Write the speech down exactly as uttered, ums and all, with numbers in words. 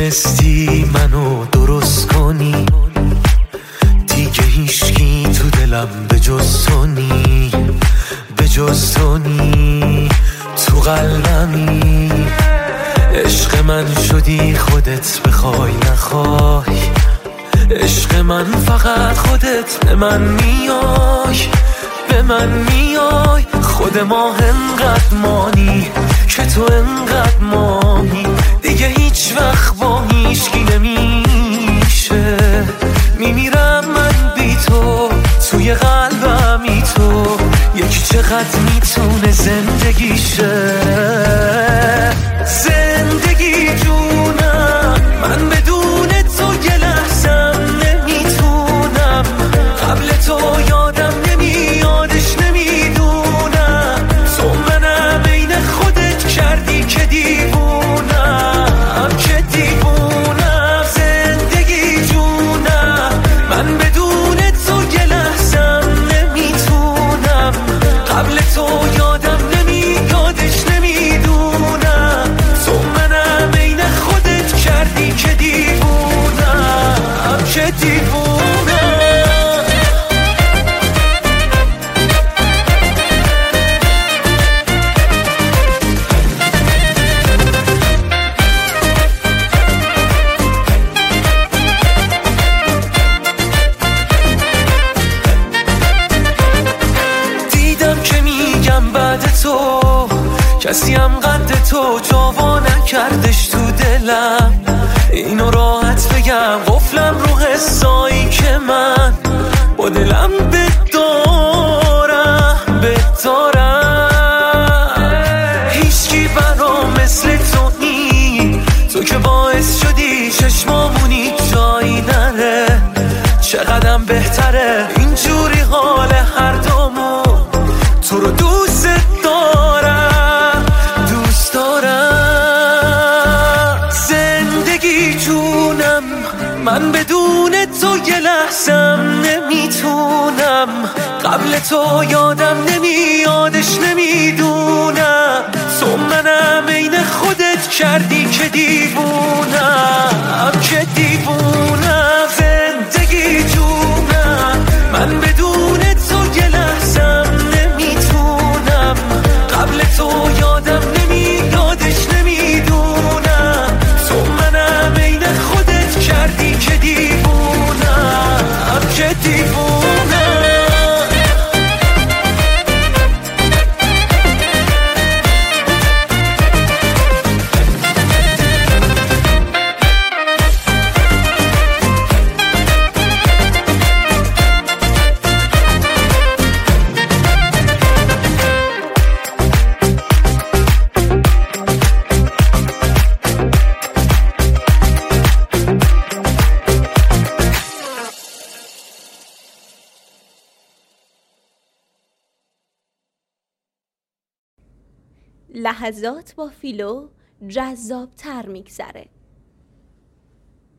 تونستی منو درست کنی، دیگه هیچکی تو دلم به جز تو نی، به جز تو نی، تو قلبمی عشق من شدی خودت بخوای نخوای، عشق من فقط خودت به من میای، به من میای، خود ما انقدر مانی که تو انقدر مانی، دیگه هیچ وقت با هیچکی نمیشه، میمیرم من بی تو، توی قلبمی تو، یکی چقدر میتونه زندگیشه، زندگی جونم، من بدون تو یه لحظم نمیتونم، قبل تو یادم نمیادش نمیدونم، تو منم عین خودت کردی که دیوونم، که دیوونم، زندگی جونم، من بدون تو یه لحظم نمیتونم، قبل تو یادم نمیادش نمیدونم، تو منم عین خودت کردی که دیوونم، که دیوونم. تو کسی هم قد تو جوا نکردش تو دلم، اینو راحت بگم قفلم رو حسایی که من با دلم بدارم بدارم، هیچکی برام مثل تو نی، تو که باعث شدی چشمامونی جایی نره، چقدرم بهتره اینجوری حال هر دومون، تو رو دوست دارم دوست دارم، زندگی جونم، من بدون تو یه لحظم نمیتونم، قبل تو یادم نمیادش نمیدونم، تو منم عین خودت کردی که دیوونم، که دیوونم، زندگی جونم، من بدون تو یه لحظم نمیتونم، قبل تو یادم نمیادش نمیدونم، تو منم عین خودت کردی که دیوونم، که دیوونم. لحظات با فیلو جذاب تر میگذره.